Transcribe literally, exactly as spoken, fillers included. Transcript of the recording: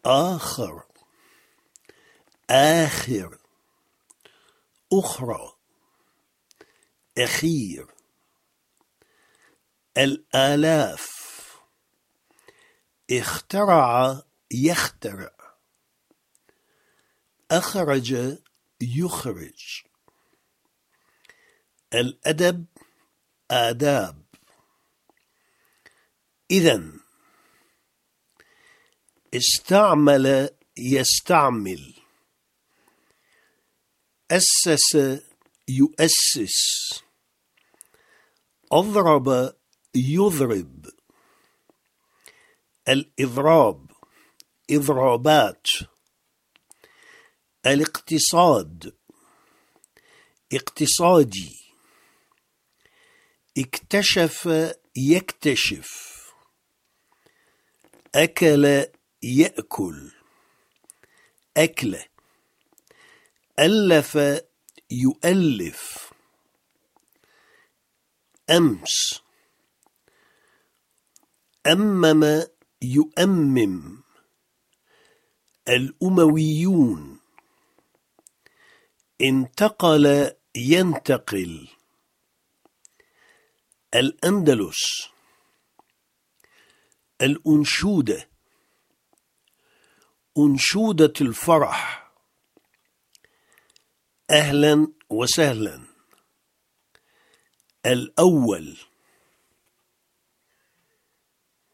آخر، آخر، أخرى، أخير. الآلاف، اخترع، يخترع. أخرج، يخرج. الأدب، آداب. إذن، استعمل، يستعمل. أسس، يؤسس. أضرب، يضرب. الإضراب، إضرابات. الاقتصاد، اقتصادي. اكتشف، يكتشف. أكل، يأكل. أكل. ألف، يؤلف. أمس. أمم، يؤمم. الأمويون. انتقل، ينتقل. الأندلس. الأنشودة، أنشودة الفرح. أهلا وسهلا. الأول.